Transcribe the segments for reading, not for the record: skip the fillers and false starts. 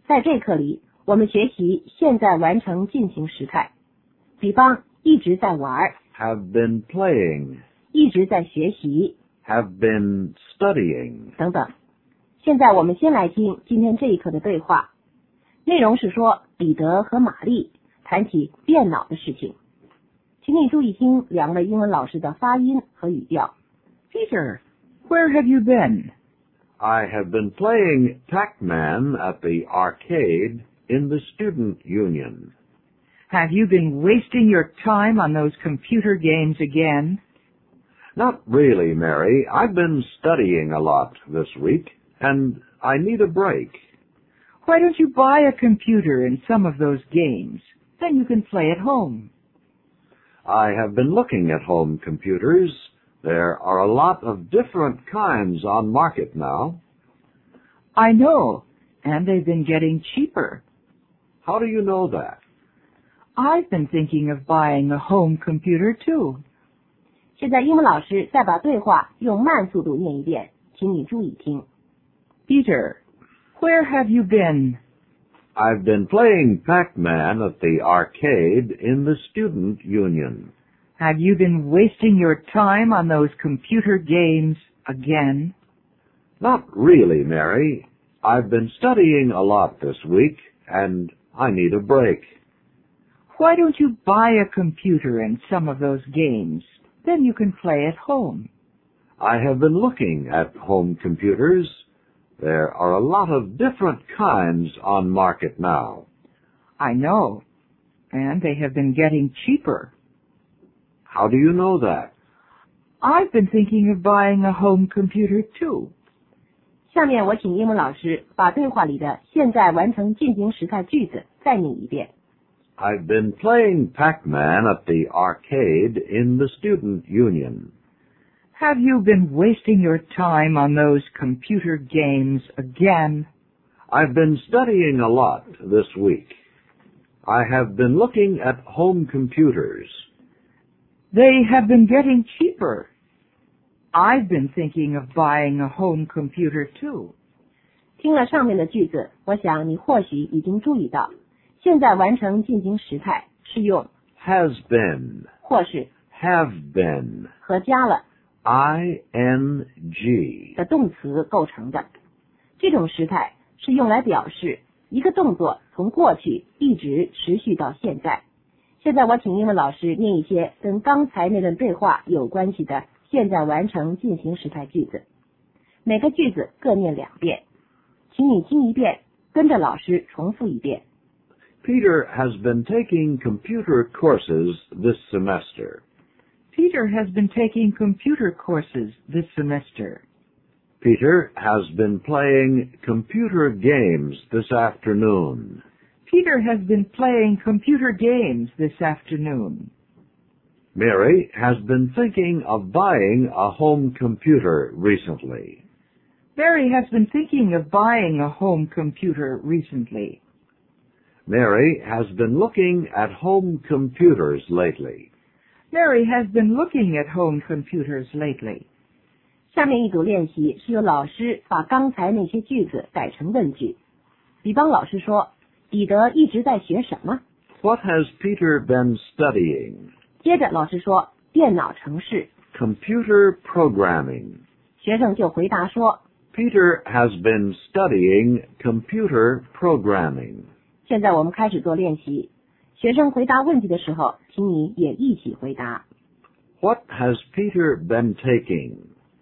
在这课里，我们学习现在完成进行时态，比方一直在玩 have been playing, 一直在学习 have been studying. 等等。现在我们先来听今天这一课的对话，内容是说彼得和玛丽谈起电脑的事情。请你注意听两位英文老师的发音和语调。 Peter, where have you been? I have been playing Pac-Man at the arcade in the student union. Have you been wasting your time on those computer games again? Not really, Mary. I've been studying a lot this week, and I need a break. Why don't you buy a computer and some of those games? Then you can play at home. I have been looking at home computers. There are a lot of different kinds on market now. I know, and they've been getting cheaper. How do you know that? I've been thinking of buying a home computer too. 现在英文老师再把对话用慢速度念一遍，请你注意听。 Peter, where have you been? I've been playing Pac-Man at the arcade in the student union. Have you been wasting your time on those computer games again? Not really, Mary. I've been studying a lot this week, and I need a break. Why don't you buy a computer and some of those games? Then you can play at home. I have been looking at home computers. There are a lot of different kinds on market now. I know, and they have been getting cheaper. How do you know that? I've been thinking of buying a home computer too. 下面我请英文老师把对话里的现在完成进行时态句子再念一遍。 I've been playing Pac-Man at the arcade in the student union. Have you been wasting your time on those computer games again? I've been studying a lot this week. I have been looking at home computers. They have been getting cheaper. I've been thinking of buying a home computer too. 听了上面的句子，我想你或许已经注意到，现在完成进行时态是用 Has been, 或是 have been, 和加了 ing, 的动词构成的。这种时态是用来表示一个动作从过去一直持续到现在。现在我请英文老师念一些跟刚才那段对话有关系的现在完成进行时态句子，每个句子各念2遍，请你听一遍，跟着老师重复一遍。 Peter has been taking computer courses this semester. Peter has been taking computer courses this semester. Peter has been playing computer games this afternoon. Peter has been playing computer games this afternoon. Mary has been thinking of buying a home computer recently. Mary has been thinking of buying a home computer recently. Mary has been looking at home computers lately. Mary has been looking at home computers lately. 下面一组练习是由老师把刚才那些句子改成问句。比方老师说，彼得一直在学什么？ What has Peter been studying? 接着老师说，电脑程式。 Computer programming. 学生就回答说， Peter has been studying computer programming. 现在我们开始做练习。学生回答问题的时候，请你也一起回答。 What has Peter been taking?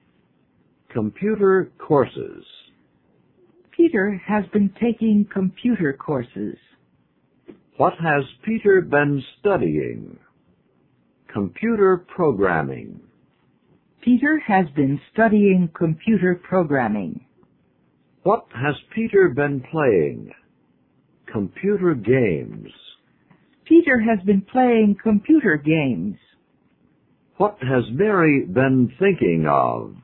Computer courses. Peter has been taking computer courses. What has Peter been studying? Computer programming. Peter has been studying computer programming. What has Peter been playing? Computer games. Peter has been playing computer games. What has Mary been thinking of?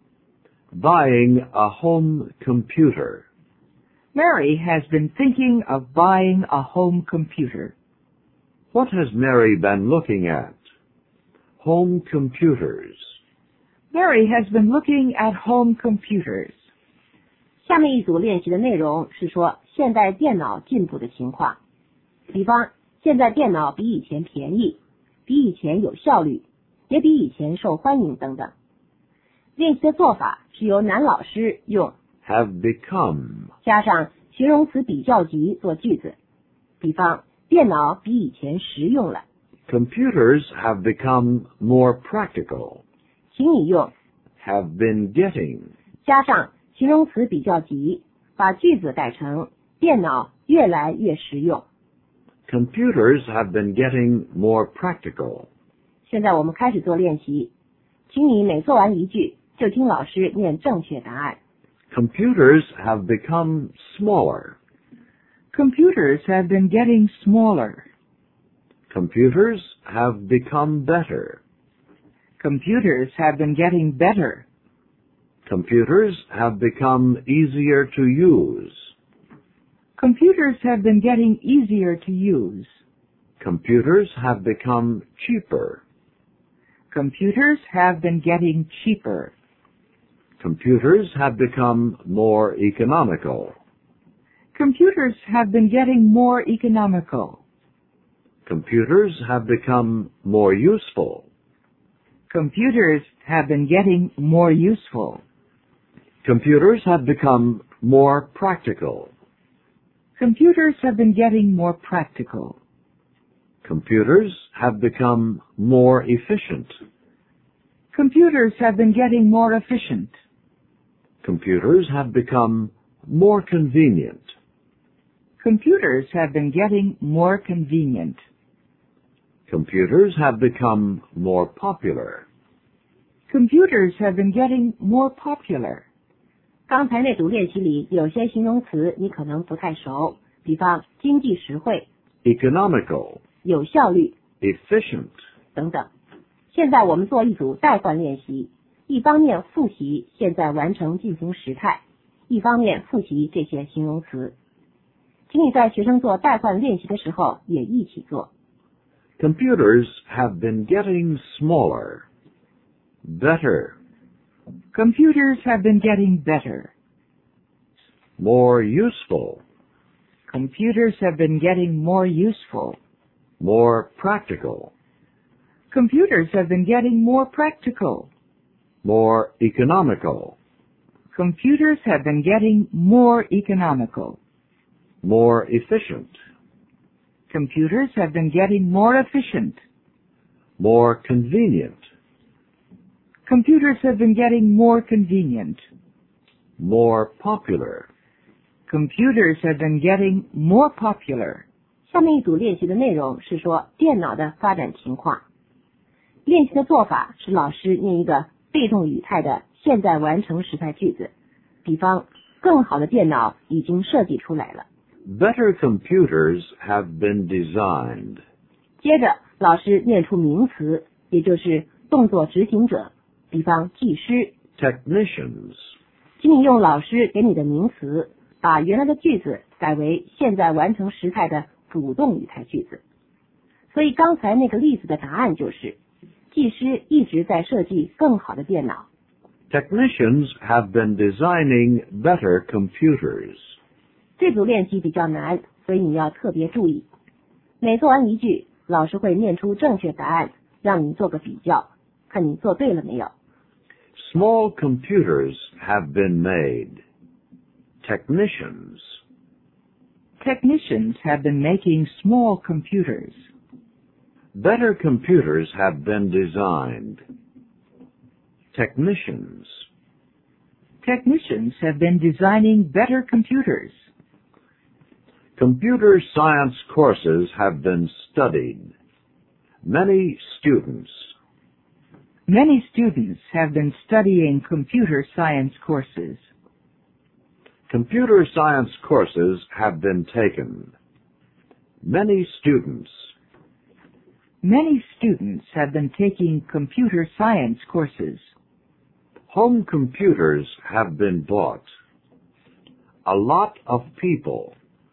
Buying a home computer. Mary has been thinking of buying a home computer. What has Mary been looking at? Home computers. Mary has been looking at home computers. 下面一组练习的内容是说现代电脑进步的情况，比方现在电脑比以前便宜，比以前有效率，也比以前受欢迎等等。练习的做法是由男老师用 have become, 加上形容词比较级做句子，比方电脑比以前实用了， computers have become more practical, 请你用 have been getting, 加上形容词比较级，把句子改成电脑越来越实用。 computers have been getting more practical. 现在我们开始做练习，请你每做完一句就听老师念正确答案。 Computers have become smaller. Computers have been getting smaller. Computers have become better. Computers have been getting better. Computers have become easier to use. Computers have been getting easier to use. Computers have become cheaper. Computers have been getting cheaper. Computers have become more economical. Computers have been getting more economical. Computers have become more useful. Computers have been getting more useful. Computers have become more practical. Computers have been getting more practical. Computers have become more efficient. Computers have been getting more efficient. Computers have become more convenient. Computers have been getting more convenient. Computers have become more popular. Computers have been getting more popular. 刚才那组练习里有些形容词你可能不太熟，比方经济实惠、 Economical, 有效率 efficient. 等等。现在我们做一组代换练习，一方面复习现在完成进行时态，一方面复习这些形容词。请你在学生做代换练习的时候也一起做。 Computers have been getting smaller. Better, Computers have been getting better. more useful, Computers have been getting more useful. more practical, Computers have been getting more practical. more economical, Computers have been getting more economical. more efficient, Computers have been getting more efficient. more convenient, Computers have been getting more convenient. more popular. Computers have been getting more popular. 下面一组练习的内容是说电脑的发展情况。练习的做法是老师念一个被动语态的现在完成时态句子，比方更好的电脑已经设计出来了。 Better computers have been designed. 接着老师念出名词，也就是动作执行者，比方技师。 Technicians, 请你用老师给你的名词，把原来的句子改为现在完成时态的主动语态句子。所以刚才那个例子的答案就是，技师一直在设计更好的电脑。 technicians have been designing better computers. 这组练习比较难，所以你要特别注意。每做完一句，老师会念出正确答案，让你做个比较，看你做对了没有。 Small computers have been made. Technicians, Technicians have been making small computers. better computers have been designed. Technicians, Technicians have been designing better computers. computer science courses have been studied. Many students, Many students have been studying computer science courses. computer science courses have been taken. Many students, Many students have been taking computer science courses. home computers have been bought. A lot of people,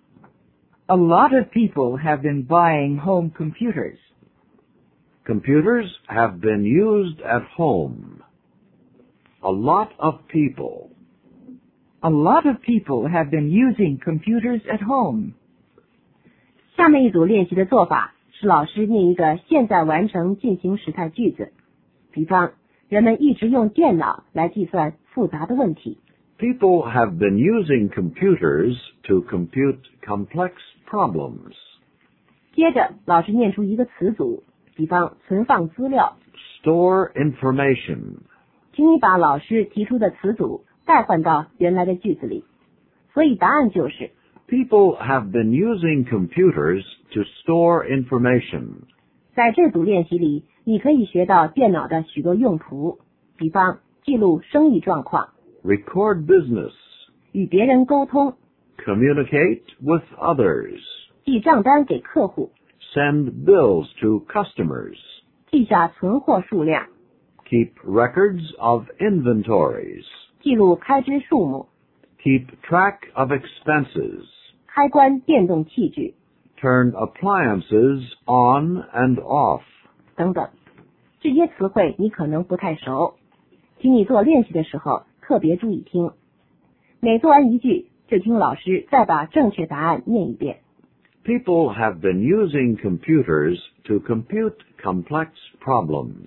A lot of people have been buying home computers. computers have been used at home. A lot of people, A lot of people have been using computers at home. 下面一组练习的做法是老师念一个现在完成进行时态句子，比方人们一直用电脑来计算复杂的问题。 People have been using computers to compute complex problems. 接着老师念出一个词组，比方存放资料。 Store information. 请你把老师提出的词组代换到原来的句子里。所以答案就是 People have been using computers to store information. 在这组练习里，你可以学到电脑的许多用途，比方记录生意状况， Record business. 与别人沟通， Communicate with others. 记账单给客户， Send bills to customers. 记下存货数量， Keep records of inventories. 记录开支数目， Keep track of expenses. 开关电动器具 Turn appliances on and off. 等等。这些词汇你可能不太熟，请你做练习的时候特别注意听。每做完一句，就听老师再把正确答案念一遍。 People have been using computers to compute complex problems.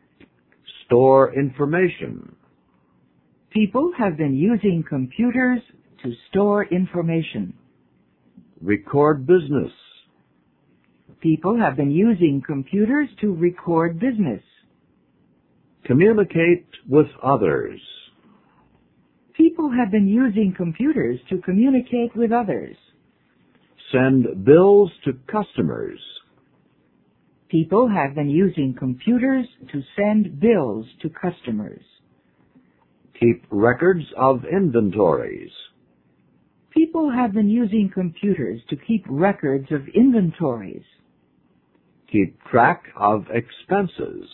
Store information. People have been using computers to store information. Record business. People have been using computers to record business. Communicate with others. People have been using computers to communicate with others. Send bills to customers. People have been using computers to send bills to customers. Keep records of inventories. People have been using computers to keep records of inventories. Keep track of expenses.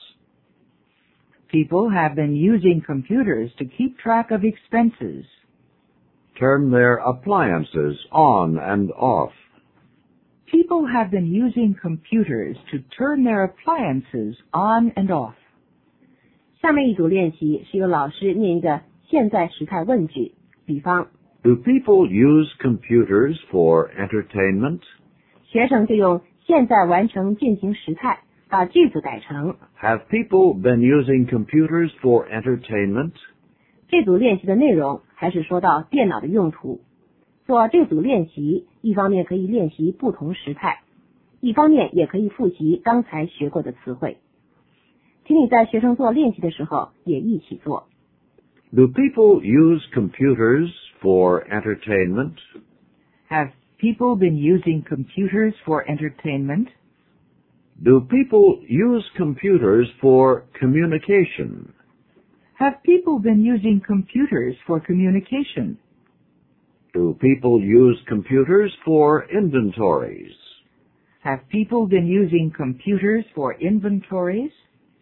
People have been using computers to keep track of expenses. Turn their appliances on and off. People have been using computers to turn their appliances on and off. 下面一组练习是由老师念一个现在时态问句，比方 Do people use computers for entertainment? 学生就用现在完成进行时态把句子改成 Have people been using computers for entertainment? 这组练习的内容还是说到电脑的用途。做这组练习，一方面可以练习不同时态，一方面也可以复习刚才学过的词汇。请你在学生做练习的时候也一起做。 Do people use computers for entertainment? Have people been using computers for entertainment? Do people use computers for communication? Have people been using computers for communication? Do people use computers for inventories? Have people been using computers for inventories?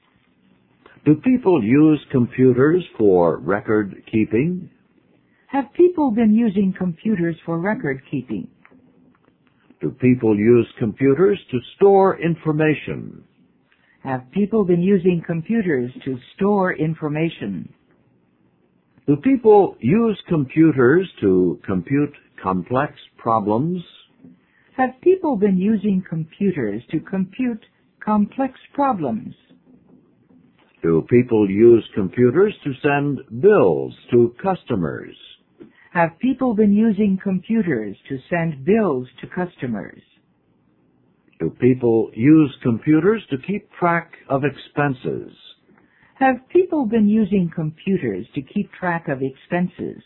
Do people use computers for record keeping? Have people been using computers for record keeping? Do people use computers to store information? Have people been using computers to store information? Do people use computers to compute complex problems? Have people been using computers to compute complex problems? Do people use computers to send bills to customers? Have people been using computers to send bills to customers? Do people use computers to keep track of expenses? Have people been using computers to keep track of expenses?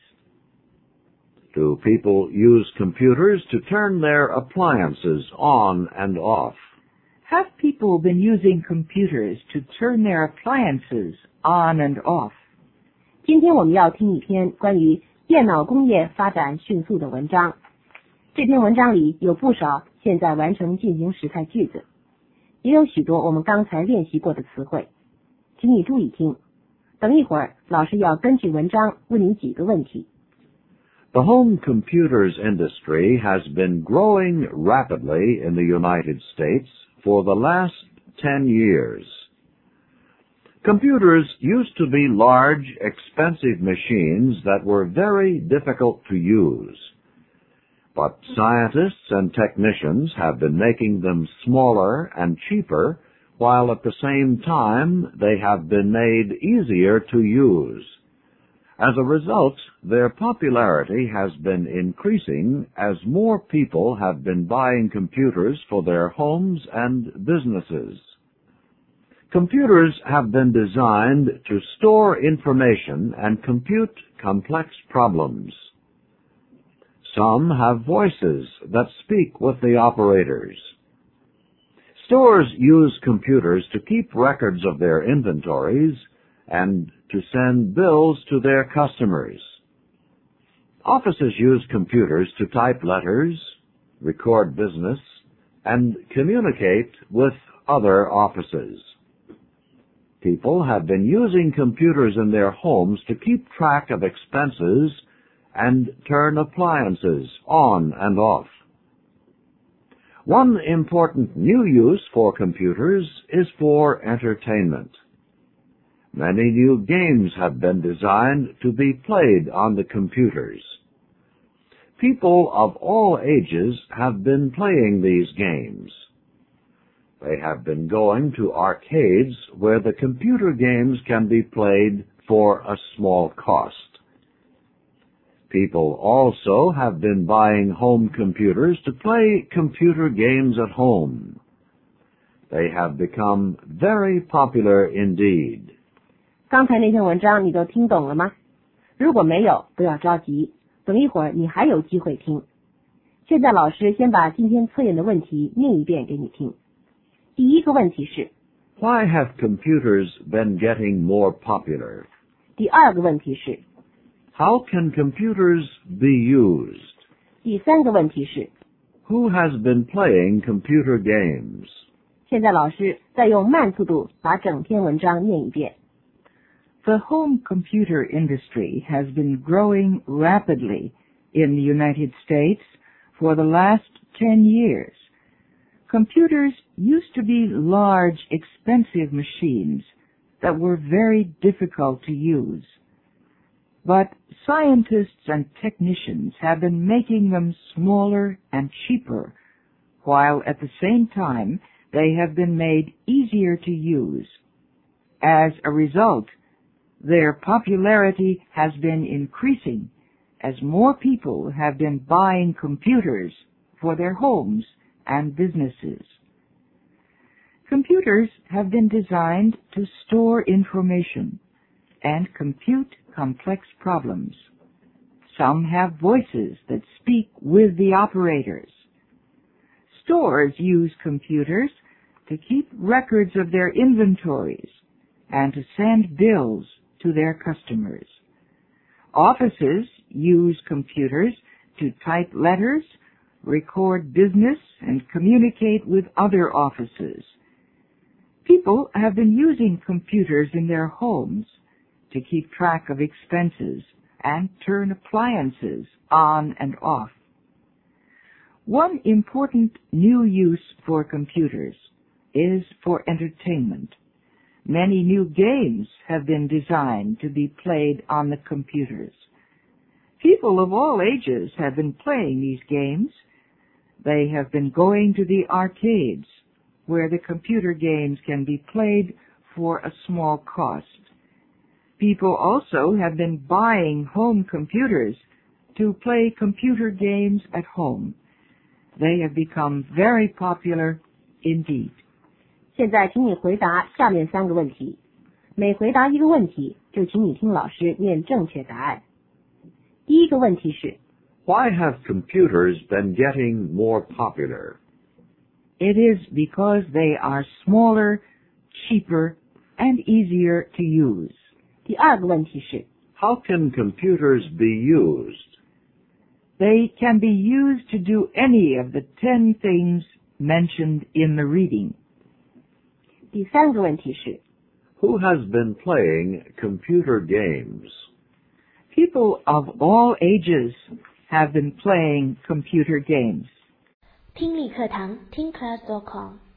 Do people use computers to turn their appliances on and off? Have people been using computers to turn their appliances on and off? 今天我们要听一篇关于电脑工业发展迅速的文章。这篇文章里有不少现在完成进行时态句子，也有许多我们刚才练习过的词汇。请你注意听，等一会儿老师要根据文章问你几个问题。 The home computers industry has been growing rapidly in the United States for the last 10 years. Computers used to be large, expensive machines that were very difficult to use. But scientists and technicians have been making them smaller and cheaper, while at the same time they have been made easier to use. As a result, their popularity has been increasing as more people have been buying computers for their homes and businesses. Computers have been designed to store information and compute complex problems. Some have voices that speak with the operators. Stores use computers to keep records of their inventories and to send bills to their customers. Offices use computers to type letters, record business, and communicate with other offices. People have been using computers in their homes to keep track of expenses and turn appliances on and off. One important new use for computers is for entertainment. Many new games have been designed to be played on the computers. People of all ages have been playing these games. They have been going to arcades where the computer games can be played for a small cost. People also have been buying home computers to play computer games at home. They have become very popular indeed. 刚才那篇文章你都听懂了吗？如果没有，不要着急，等一会儿你还有机会听。现在老师先把今天测验的问题念一遍给你听。第一个问题是 Why have computers been getting more popular? 第二个问题是 How can computers be used? 第三个问题是 Who has been playing computer games? 现在老师再用慢速度把整篇文章念一遍。 The home computer industry has been growing rapidly in the United States for the last 10 years. Computers used to be large, expensive machines that were very difficult to use. But scientists and technicians have been making them smaller and cheaper, while at the same time they have been made easier to use. As a result, their popularity has been increasing as more people have been buying computers for their homes and businesses. Computers have been designed to store information and compute complex problems. Some have voices that speak with the operators. Stores use computers to keep records of their inventories and to send bills to their customers. Offices use computers to type letters, record business, and communicate with other offices. People have been using computers in their homes to keep track of expenses and turn appliances on and off. One important new use for computers is for entertainment. Many new games have been designed to be played on the computers. People of all ages have been playing these games. They have been going to the arcades, where the computer games can be played for a small cost. People also have been buying home computers to play computer games at home. They have become very popular indeed. 现在请你回答下面三个问题，每回答一个问题，就请你听老师念正确答案。第一个问题是 Why have computers been getting more popular? It is because they are smaller, cheaper, and easier to use. 第二个问题是 How can computers be used? They can be used to do any of the 10 things mentioned in the reading. 第三个问题是 Who has been playing computer games? People of all ages have been playing computer games. 听力课堂听class.com